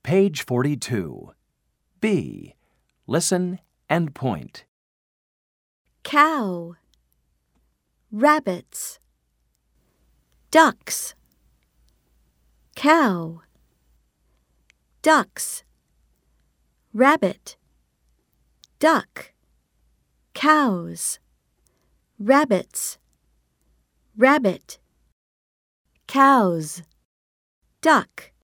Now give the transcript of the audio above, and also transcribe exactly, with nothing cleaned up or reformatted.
Page forty-two. B. Listen and point. Cow, rabbits, ducks, cow, ducks, rabbit, duck, cows, rabbits, rabbit, cows, duck.